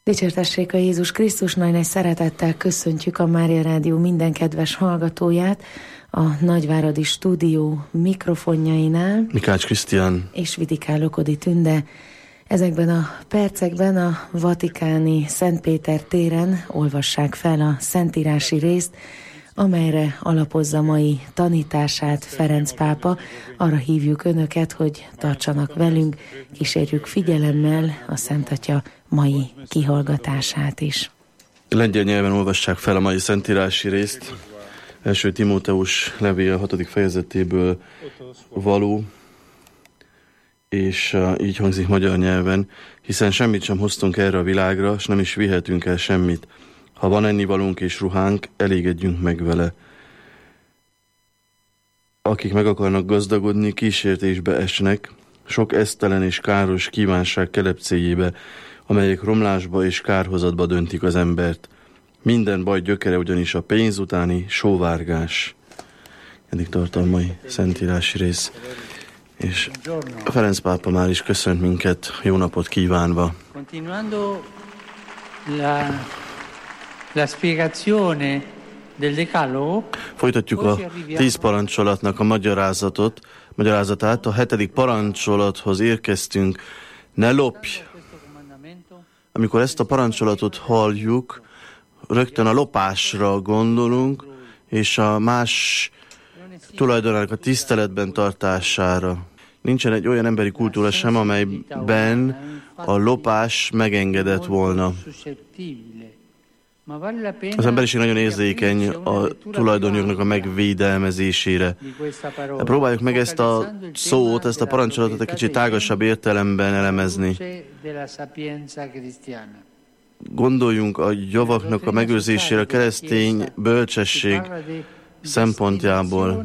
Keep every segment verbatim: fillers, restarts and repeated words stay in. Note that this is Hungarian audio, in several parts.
Dicsértessék a Jézus Krisztus, nagy-nagy szeretettel köszöntjük a Mária Rádió minden kedves hallgatóját a Nagyváradi Stúdió mikrofonjainál. Mikács Krisztián és Vitikál Lokodi Tünde. Ezekben a percekben a vatikáni Szent Péter téren olvassák fel a szentírási részt, amelyre alapozza mai tanítását Ferenc pápa. Arra hívjuk önöket, hogy tartsanak velünk, kísérjük figyelemmel a Szent Atya mai kihallgatását is. Lengyel nyelven olvassák fel a mai szentírási részt. Első Timóteus levél hatodik fejezetéből való, és uh, így hangzik magyar nyelven: hiszen semmit sem hoztunk erre a világra, s nem is vihetünk el semmit. Ha van ennivalónk és ruhánk, elégedjünk meg vele. Akik meg akarnak gazdagodni, kísértésbe esnek, sok esztelen és káros kívánság kelepcéjébe, amelyek romlásba és kárhozatba döntik az embert. Minden baj gyökere ugyanis a pénz utáni sóvárgás. Eddig tart a mai szentírási rész. És Ferenc pápa már is köszönt minket, jó napot kívánva. Continuando la, la spiegazione del Decalogo. Folytatjuk a tíz parancsolatnak a magyarázatot, magyarázatát. A hetedik parancsolathoz érkeztünk. Ne lopj! Amikor ezt a parancsolatot halljuk, rögtön a lopásra gondolunk, és a más tulajdonának a tiszteletben tartására. Nincsen egy olyan emberi kultúra sem, amelyben a lopás megengedett volna. Az emberiség nagyon érzékeny a tulajdonjognak a megvédelmezésére. Próbáljuk meg ezt a szót, ezt a parancsolatot egy kicsit tágasabb értelemben elemezni. Gondoljunk a javaknak a megőrzésére a keresztény bölcsesség szempontjából.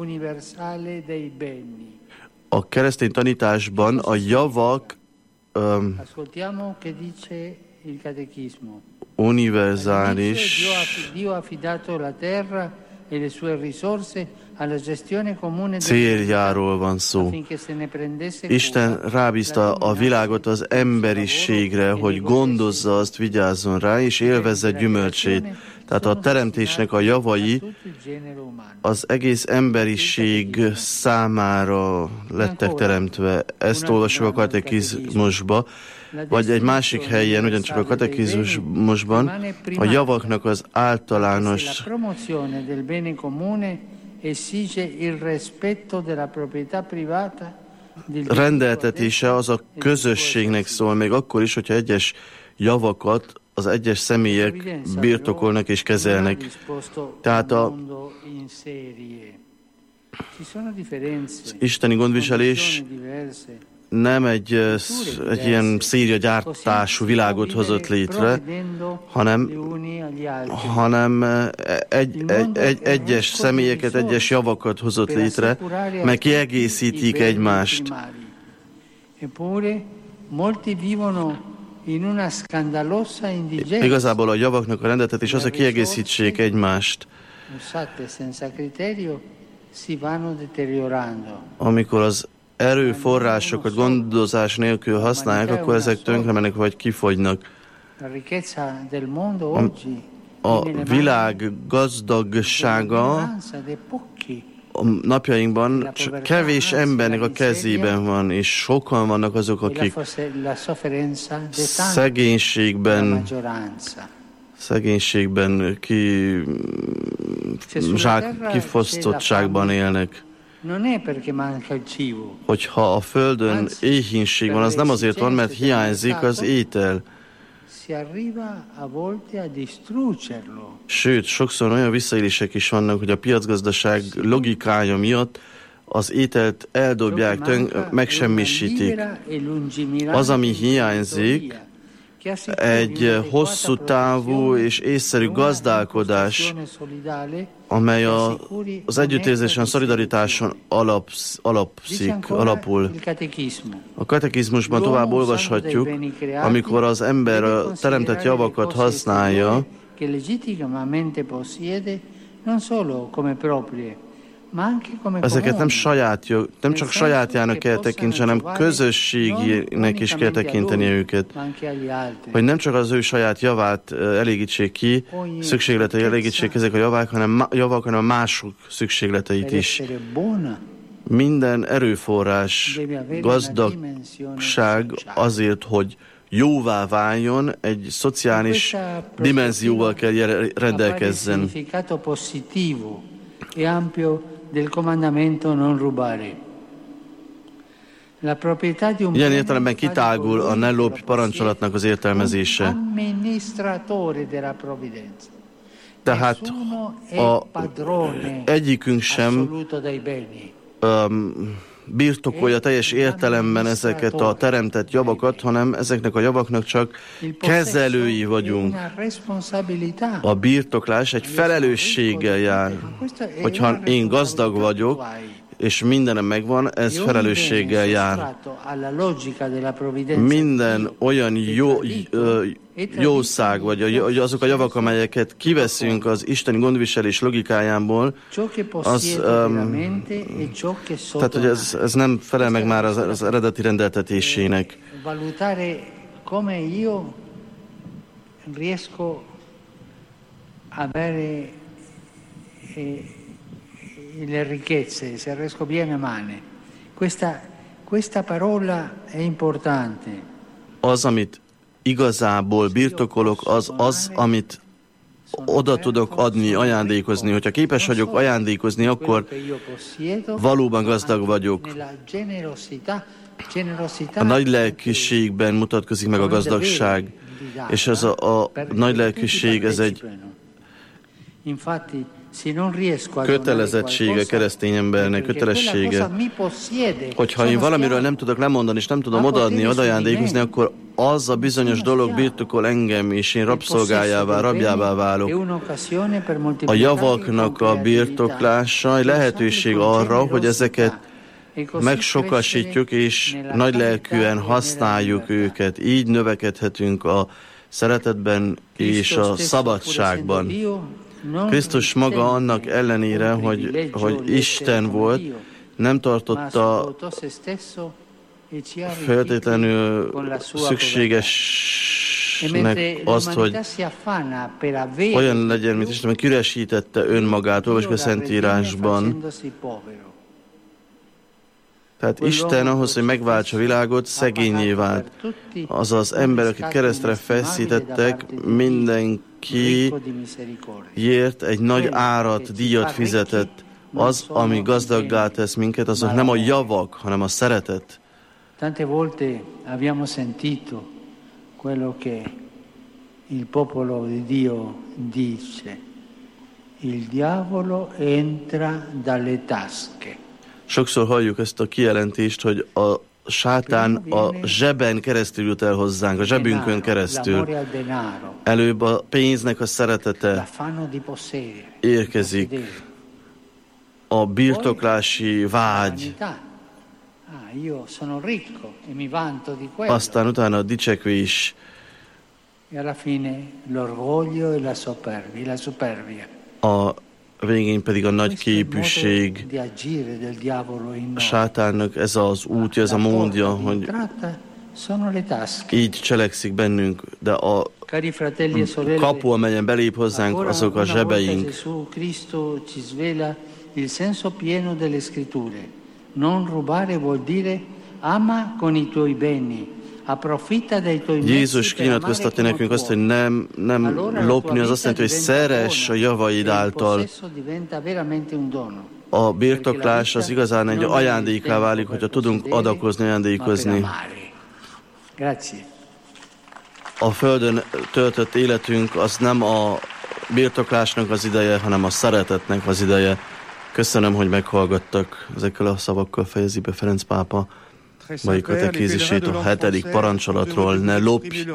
A keresztény tanításban a javak um, univerzális céljáról van szó. Isten rábízta a világot az emberiségre, hogy gondozza azt, vigyázzon rá, és élvezze gyümölcsét. Tehát a teremtésnek a javai az egész emberiség számára lettek teremtve. Ezt olvassuk a katekizmusba, vagy egy másik helyen, ugyancsak a katekizmusban, a javaknak az általános rendeltetése az a közösségnek szól, még akkor is, hogyha egyes javakat az egyes személyek birtokolnak és kezelnek. Tehát a az isteni gondviselés nem egy, egy ilyen szériagyártású világot hozott létre, hanem, hanem egy, egy, egy, egyes személyeket, egyes javakat hozott létre, meg kiegészítik egymást. Igazából a javaknak a rendeltetés az, hogy kiegészítsék egymást. Amikor az erőforrásokat gondozás nélkül használják, akkor ezek tönkremennek vagy kifogynak. A, a világ gazdagsága a napjainkban csak kevés embernek a kezében van, és sokan vannak azok, akik szegénységben, szegénységben ki, zsák, kifosztottságban élnek. Hogyha a földön éhínség van, az nem azért van, mert hiányzik az étel. Sőt, sokszor olyan visszaélések is vannak, hogy a piacgazdaság logikája miatt az ételt eldobják, tönk, megsemmisítik. Az, ami hiányzik, egy hosszú távú és észszerű gazdálkodás, amely a, az együttérzésen, szolidaritáson alapsz, alapszik, alapul. A katekizmusban tovább olvashatjuk, amikor az ember a teremtett javakat használja, ezeket nem saját jog, nem csak sajátjának kell tekinteni, hanem közösségének is kell tekintenie őket. Hogy nem csak az ő saját javát elégítsék ki, szükségletei elégítsék ezek a javák, hanem, javak, hanem a mások szükségleteit is. Minden erőforrás, gazdagság azért, hogy jóvá váljon, egy szociális dimenzióval kell rendelkezzen. Ilyen értelemben kitágul a ne lopj parancsolatnak az értelmezése. Tehát a, egyikünk sem um, birtokolja teljes értelemben ezeket a teremtett javakat, hanem ezeknek a javaknak csak kezelői vagyunk. A birtoklás egy felelősséggel jár. Hogyha én gazdag vagyok, és mindenem megvan, ez felelősséggel jár. Minden olyan jó, jószág, vagy azok a javak, amelyeket kiveszünk az isteni gondviselés logikájából, az, um, tehát, hogy ez, ez nem felel meg már az, az eredeti rendeltetésének. Le ricchezze, se riesco bene male. Questa, questa parola è importante. Az, amit igazából birtokolok, az az, amit oda tudok adni, ajándékozni. Hogyha képes vagyok ajándékozni, akkor valóban gazdag vagyok. A nagy lelkiségben mutatkozik meg a gazdagság, és ez a, a nagy lelkiség, ez egy kötelezettsége keresztény embernek, kötelessége. Hogyha én valamiről nem tudok lemondani, és nem tudom odaadni, adajándékozni, akkor az a bizonyos dolog birtokol engem, és én rabszolgájává, rabjává válok. A javaknak a birtoklása egy lehetőség arra, hogy ezeket megsokasítjuk, és nagylelkűen használjuk őket. Így növekedhetünk a szeretetben és a szabadságban. Krisztus maga annak ellenére, hogy, hogy Isten volt, nem tartotta feltétlenül szükségesnek azt, hogy olyan legyen, mint Isten, hogy üresítette önmagát, olvasjuk a Szentírásban. Tehát Isten ahhoz, hogy megváltsa a világot, szegényé vált. Azaz ember, akik keresztre feszítettek, mindenki ért egy nagy árat, díjat fizetett. Az, ami gazdaggá tesz minket, azok nem a javak, hanem a szeretet. Tante volte abbiamo sentito quello che il popolo di Dio dice. Il diavolo entra dalle tasche. Sokszor halljuk ezt a kijelentést, hogy a sátán a zseben keresztül jut el hozzánk, a zsebünkön keresztül. Előbb a pénznek a szeretete érkezik, a birtoklási vágy, aztán utána a dicsekvés, a végén pedig a nagy képűség. A sátánnak ez az útja, ez a módja, hogy így cselekszik bennünk, de a kapu, amelyen belép hozzánk, azok a zsebeink. Il senso pieno delle scritture. Non rubare vuol dire ama con i tuoi beni. Jézus kinyilatkoztatja nekünk azt, hogy nem, nem lopni, az azt jelenti, hogy szeress a javaid által. A birtoklás az igazán egy ajándéká válik, hogyha tudunk adakozni, ajándékozni. A földön töltött életünk az nem a birtoklásnak az ideje, hanem a szeretetnek az ideje. Köszönöm, hogy meghallgattak. Ezekkel a szavakkal fejezi be Ferenc pápa mai katekézisét a hetedik parancsolatról, ne lopj,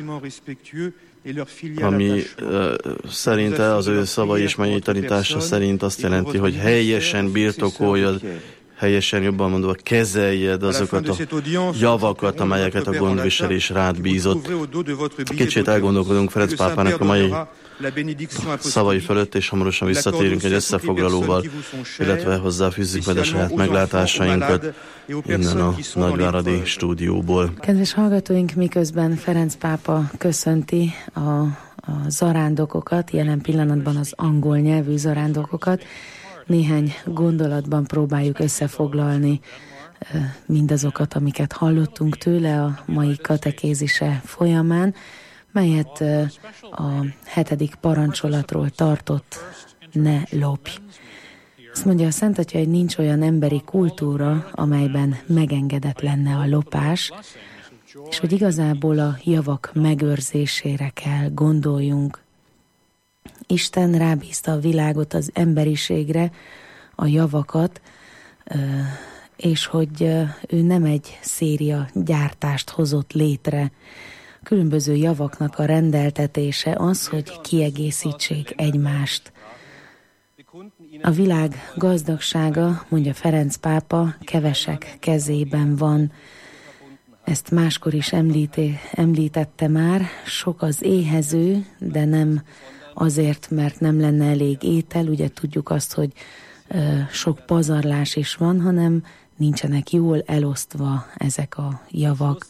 ami uh, szerinte az ő szavai és mennyi tanítása szerint azt jelenti, hogy helyesen birtokoljad, helyesen, jobban mondva, kezeljed azokat a javakat, amelyeket a gondviselés rád bízott. Kicsit elgondolkodunk Ferenc pápának a mai szavai fölött, és hamarosan visszatérünk egy összefoglalóval, illetve hozzáfűzzük majd a saját meglátásainkat innen a nagyváradi stúdióból. Kedves hallgatóink, miközben Ferenc pápa köszönti a, a zarándokokat, jelen pillanatban az angol nyelvű zarándokokat, néhány gondolatban próbáljuk összefoglalni mindazokat, amiket hallottunk tőle a mai katekézise folyamán, melyet a hetedik parancsolatról tartott: ne lopj. Azt mondja a Szent Atya, hogy nincs olyan emberi kultúra, amelyben megengedett lenne a lopás, és hogy igazából a javak megőrzésére kell gondoljunk. Isten rábízta a világot, az emberiségre, a javakat, és hogy ő nem egy széria gyártást hozott létre. Különböző javaknak a rendeltetése az, hogy kiegészítsék egymást. A világ gazdagsága, mondja Ferenc pápa, kevesek kezében van. Ezt máskor is említé, említette már, sok az éhező, de nem azért, mert nem lenne elég étel, ugye tudjuk azt, hogy ö, sok pazarlás is van, hanem nincsenek jól elosztva ezek a javak.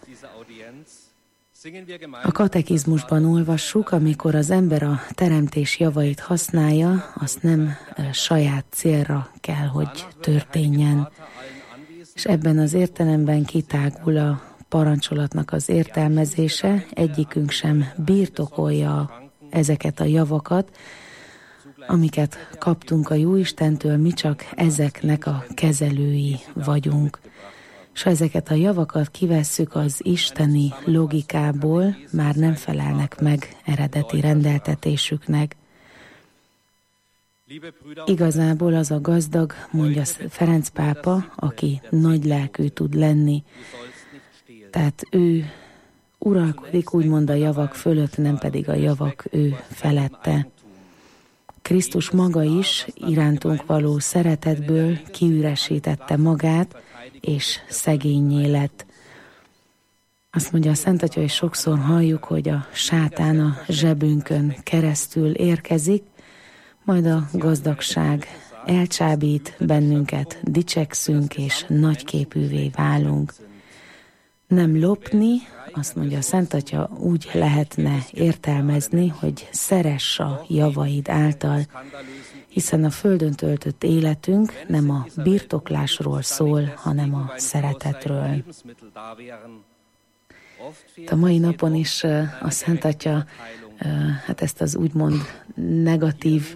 A katekizmusban olvassuk, amikor az ember a teremtés javait használja, azt nem ö, saját célra kell, hogy történjen. És ebben az értelemben kitágul a parancsolatnak az értelmezése, egyikünk sem birtokolja ezeket a javakat, amiket kaptunk a Jóistentől, mi csak ezeknek a kezelői vagyunk. És ha ezeket a javakat kivesszük az isteni logikából, már nem felelnek meg eredeti rendeltetésüknek. Igazából az a gazdag, mondja Ferenc pápa, aki nagy lelkű tud lenni. Tehát ő uralkodik úgymond a javak fölött, nem pedig a javak ő felette. Krisztus maga is irántunk való szeretetből kiüresítette magát, és szegénnyé lett. Azt mondja a Szent Atya, hogy sokszor halljuk, hogy a sátán a zsebünkön keresztül érkezik, majd a gazdagság elcsábít bennünket, dicsekszünk és nagyképűvé válunk. Nem lopni, azt mondja a Szent Atya, úgy lehetne értelmezni, hogy szeress a javaid által, hiszen a földön töltött életünk nem a birtoklásról szól, hanem a szeretetről. A mai napon is a Szent Atya hát ezt az úgymond negatív,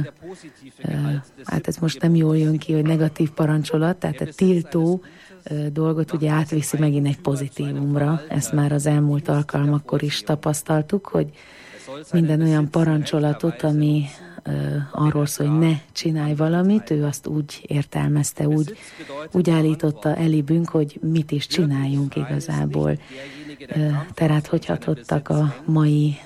hát ez most nem jól jön ki, hogy negatív parancsolat, tehát a tiltó dolgot ugye átviszi megint egy pozitívumra. Ezt már az elmúlt alkalmakkor is tapasztaltuk, hogy minden olyan parancsolatot, ami arról szól, hogy ne csinálj valamit, ő azt úgy értelmezte, úgy, úgy állította elibünk, hogy mit is csináljunk igazából. Tehát hogy hatottak a mai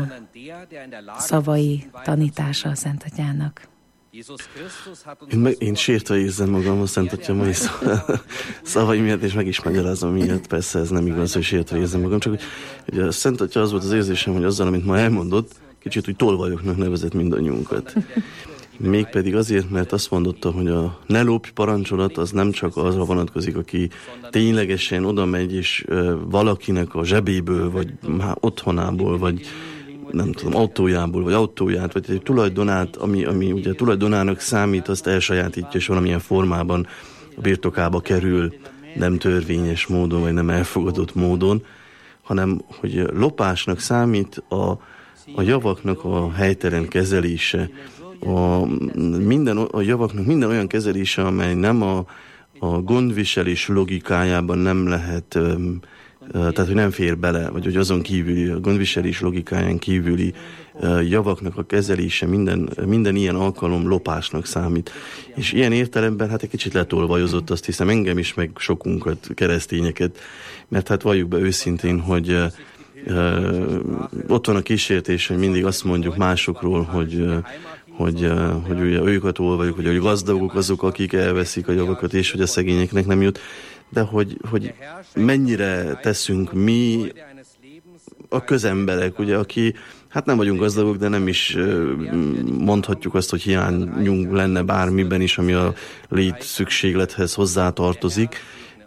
szavai tanítása a Szent Atyának? Én, meg, én sértve érzem magam a Szent Atya mai szavai miatt, és meg is magyarázom miatt. Persze ez nem igaz, hogy sértve érzem magam, csak hogy, hogy a Szent Atya az volt az érzésem, hogy azzal, amit ma elmondott, kicsit úgy tolvajoknak nevezett mindannyiunkat. Mégpedig azért, mert azt mondotta, hogy a ne lopj parancsolat az nem csak azra vonatkozik, aki ténylegesen oda megy, és valakinek a zsebéből, vagy otthonából, vagy nem tudom, autójából, vagy autóját, vagy egy tulajdonát, ami, ami ugye tulajdonának számít, azt elsajátítja, és valamilyen formában a birtokába kerül, nem törvényes módon, vagy nem elfogadott módon, hanem hogy lopásnak számít a, a javaknak a helytelen kezelése, a, minden, a javaknak minden olyan kezelése, amely nem a, a gondviselés logikájában nem lehet, tehát hogy nem fér bele, vagy hogy azon kívüli, a gondviselés logikáján kívüli javaknak a kezelése, minden, minden ilyen alkalom lopásnak számít. És ilyen értelemben hát egy kicsit letolvajozott, azt hiszem engem is, meg sokunkat, keresztényeket, mert hát valljuk be őszintén, hogy Uh, ott van a kísértés, hogy mindig azt mondjuk másokról, hogy, uh, hogy, hogy ugye őket olvajuk, hogy a gazdagok azok, akik elveszik a javakat, és hogy a szegényeknek nem jut, de hogy, hogy mennyire teszünk mi a közemberek, ugye, aki, hát nem vagyunk gazdagok, de nem is mondhatjuk azt, hogy hiányunk lenne bármiben is, ami a lét szükséglethez hozzátartozik.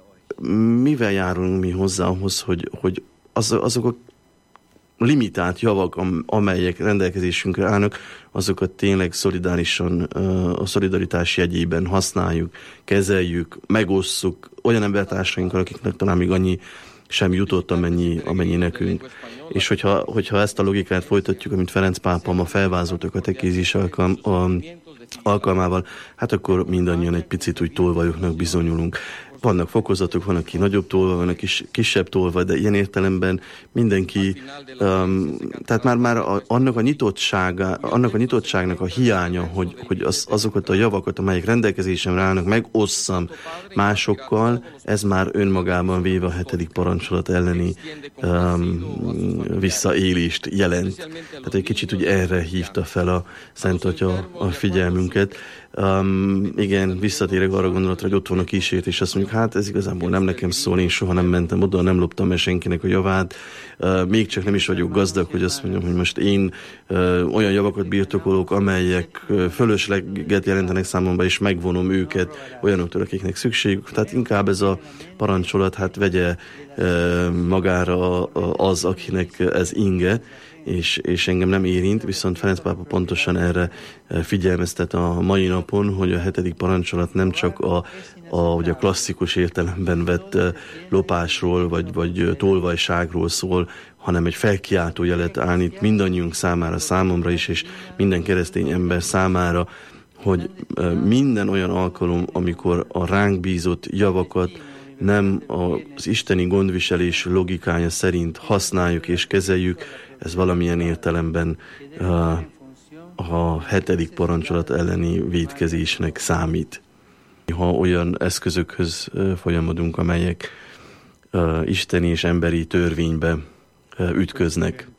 Mivel járulunk mi hozzá ahhoz, hogy, hogy az, azok a limitált javak, amelyek rendelkezésünkre állnak, azokat tényleg szolidárisan, a szolidaritás jegyében használjuk, kezeljük, megosszuk olyan embertársainkkal, akiknek talán még annyi sem jutott, amennyi, amennyi nekünk. És hogyha, hogyha ezt a logikát folytatjuk, amit Ferenc pápa ma felvázolt a katekézis alkalm, a, alkalmával, hát akkor mindannyian egy picit úgy tolvajoknak bizonyulunk. Vannak fokozatok, van, aki nagyobb tolva, van, aki kis, kisebb tolva, de ilyen értelemben mindenki, um, tehát már, már a, annak, a nyitottsága, annak a nyitottságnak a hiánya, hogy, hogy az, azokat a javakat, amelyek rendelkezésemre állnak, megosszam másokkal, ez már önmagában véve a hetedik parancsolat elleni um, visszaélést jelent. Tehát egy kicsit úgy erre hívta fel a Szent Atya a figyelmünket. Um, igen, visszatérek arra gondolatra, hogy ott van a kísért, és azt mondjuk, hát ez igazából nem nekem szól, én soha nem mentem oda, nem loptam el senkinek a javát, uh, még csak nem is vagyok gazdag, hogy azt mondjam, hogy most én uh, olyan javakat birtokolok, amelyek uh, fölösleget jelentenek számomra, és megvonom őket olyanoktól, akiknek szükségük. Tehát inkább ez a parancsolat, hát vegye uh, magára az, akinek ez inge, És, és engem nem érint, viszont Ferenc pápa pontosan erre figyelmeztet a mai napon, hogy a hetedik parancsolat nem csak a, a, ugye a klasszikus értelemben vett lopásról, vagy, vagy tolvajságról szól, hanem egy felkiáltó jelet állít mindannyiunk számára, számomra is, és minden keresztény ember számára, hogy minden olyan alkalom, amikor a ránk bízott javakat nem az isteni gondviselés logikája szerint használjuk és kezeljük, ez valamilyen értelemben uh, a hetedik parancsolat elleni vétkezésnek számít. Ha olyan eszközökhöz uh, folyamodunk, amelyek uh, isteni és emberi törvénybe uh, ütköznek.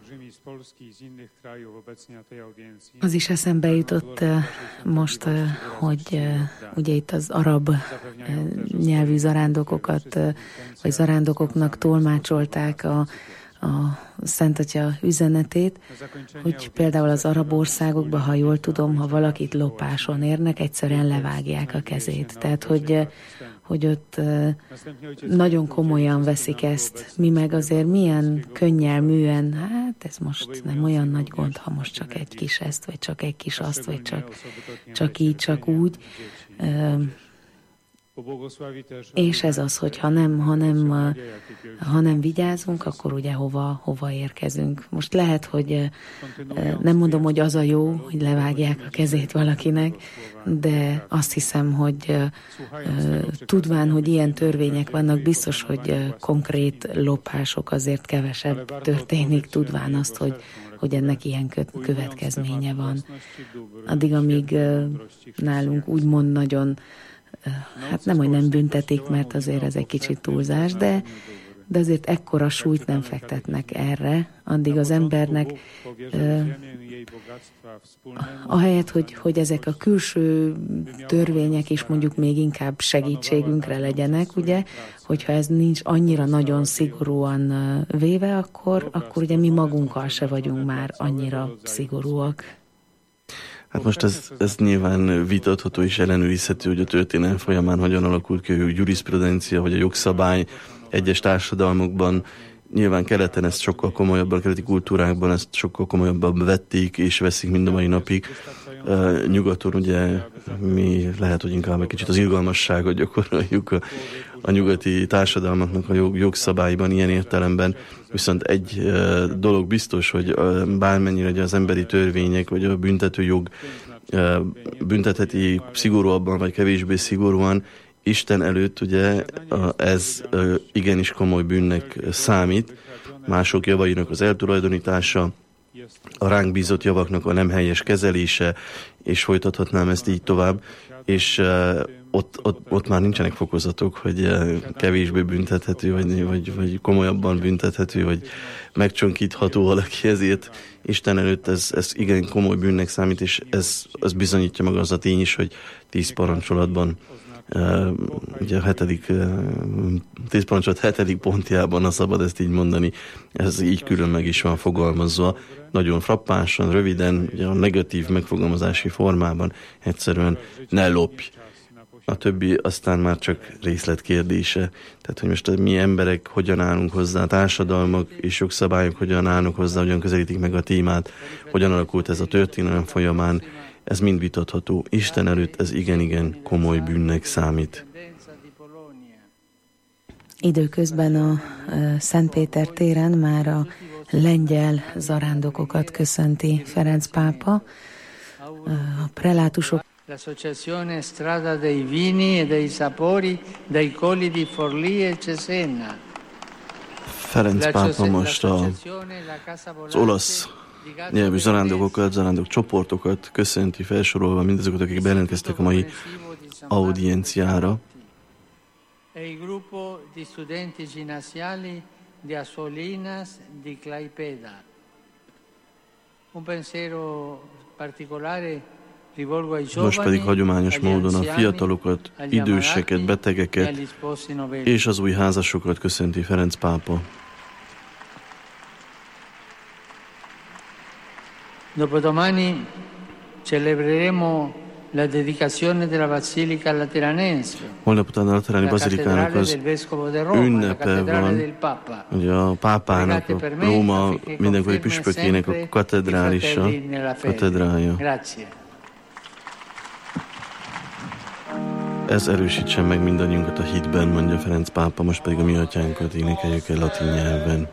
Az is eszembe jutott uh, most, uh, hogy uh, ugye itt az arab uh, nyelvű zarándokokat, uh, vagy zarándokoknak tolmácsolták a a Szent Atya üzenetét, hogy például az arab országokban, ha jól tudom, ha valakit lopáson érnek, egyszerűen levágják a kezét. Tehát, hogy, hogy ott nagyon komolyan veszik ezt. Mi meg azért milyen könnyelműen, hát ez most nem olyan nagy gond, ha most csak egy kis ezt, vagy csak egy kis azt, vagy csak, csak így, csak úgy. És ez az, hogy ha nem, ha nem, ha nem vigyázunk, akkor ugye hova, hova érkezünk. Most lehet, hogy nem mondom, hogy az a jó, hogy levágják a kezét valakinek, de azt hiszem, hogy tudván, hogy ilyen törvények vannak, biztos, hogy konkrét lopások azért kevesebb történik, tudván azt, hogy, hogy ennek ilyen következménye van. Addig, amíg nálunk úgymond nagyon, hát nem, hogy nem büntetik, mert azért ez egy kicsit túlzás, de, de azért ekkora súlyt nem fektetnek erre, addig az embernek ahelyett, hogy, hogy ezek a külső törvények is mondjuk még inkább segítségünkre legyenek, ugye, hogyha ez nincs annyira nagyon szigorúan véve, akkor, akkor ugye mi magunkkal se vagyunk már annyira szigorúak. Hát most ez, ez nyilván vitatható és ellenőrizhető, hogy a történelem folyamán hogyan alakult ki a jurisprudencia, vagy a jogszabály egyes társadalmakban. Nyilván keleten ezt sokkal komolyabban, a keleti kultúrákban ezt sokkal komolyabban vették és veszik mind a mai napig. Uh, nyugaton ugye mi lehet, hogy inkább egy kicsit az irgalmasságot gyakoroljuk a, a nyugati társadalmaknak a jog, jogszabályban ilyen értelemben. Viszont egy uh, dolog biztos, hogy uh, bármennyire az emberi törvények vagy a büntetőjog uh, büntetheti szigorúabban vagy kevésbé szigorúan, Isten előtt ugye ez igenis komoly bűnnek számít, mások javainak az eltulajdonítása, a ránk bízott javaknak a nem helyes kezelése, és folytathatnám ezt így tovább, és uh, ott, ott, ott már nincsenek fokozatok, hogy uh, kevésbé büntethető, vagy, vagy, vagy komolyabban büntethető, vagy megcsonkítható valaki ezért. Isten előtt ez, ez igen komoly bűnnek számít, és ez, ez bizonyítja maga az a tény is, hogy tíz parancsolatban, uh, ugye a hetedik, uh, tíz parancsolat hetedik pontjában, ha szabad ezt így mondani, ez így külön meg is van fogalmazva, nagyon frappánsan, röviden, ugye a negatív megfogalmazási formában egyszerűen ne lopj. A többi aztán már csak részletkérdése. Tehát, hogy most mi emberek hogyan állunk hozzá, társadalmak és jogszabályok hogyan állnak hozzá, hogyan közelítik meg a témát, hogyan alakult ez a történelem folyamán, ez mind vitatható. Isten előtt ez igen-igen komoly bűnnek számít. Időközben a Szentpéter téren már a lengyel zarándokokat köszönti Ferenc pápa. A prelátusok L'Associazione Strada dei Vini e dei Sapori dei Colli di Forlì e Cesena. Ferenc pápa most a, az olasz nyelvű zarándokokat, zarándok csoportokat köszönti, felsorolva mindazokat, akik bejelentkeztek a mai audienciára. E il gruppo di studenti ginnasiali di Assolinas di Klaipeda. Un pensiero particolare. Most pedig hagyományos módon a fiatalokat, időseket, betegeket és az új házasokat köszönti Ferenc pápa. Dopodomani celebreremo la dedicazione della Basilica Lateranense. Holnap után a Lateráni Bazilikának az ünnepe van, ugye a pápának, a Róma mindenkori püspökének a katedrálisa, katedrája. Ez erősítsen meg mindannyiunkat a hitben, mondja Ferenc pápa, most pedig a mi atyánkat énekeljük el latin nyelven.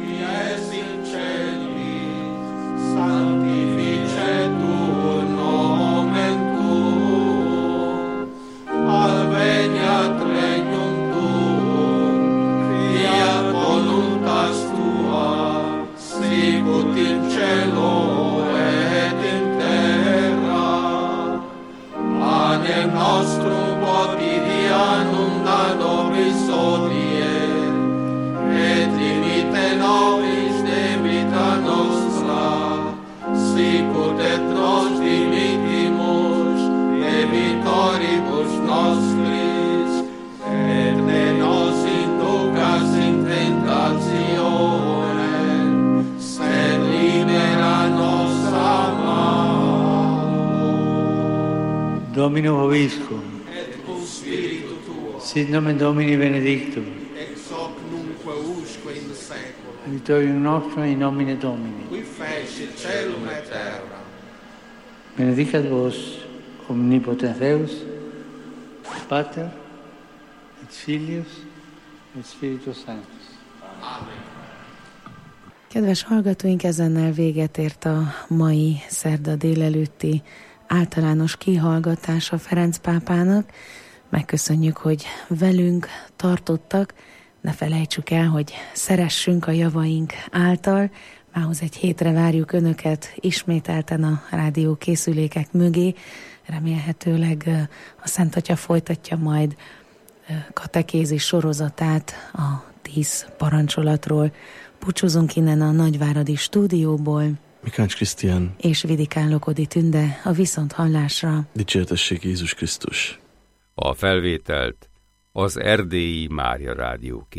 Domino vobiscum, et cum spiritu tuo, sit nomen Domini benedictum, ex hoc nunquo usque in saeculum, aiutorium nostrum in nomine Domini. qui fecit celum et terra. Benedicat vos omnipotens Deus, Pater, et Filius, et Spiritus Sanctus. Amen. Kedves hallgatóink, ezennel véget ért a mai szerda délelőtti általános kihallgatása Ferenc pápának. Megköszönjük, hogy velünk tartottak. Ne felejtsük el, hogy szeressünk a javaink által. Mához egy hétre várjuk Önöket ismételten a rádió készülékek mögé. Remélhetőleg a Szent Atya folytatja majd katekézis sorozatát a tíz parancsolatról. Búcsúzunk innen a nagyváradi stúdióból. Mikács Krisztián és Vidikán Lokodi Tünde, a viszonthallásra. Dicsértessék Jézus Krisztus. A felvételt az Erdélyi Mária Rádió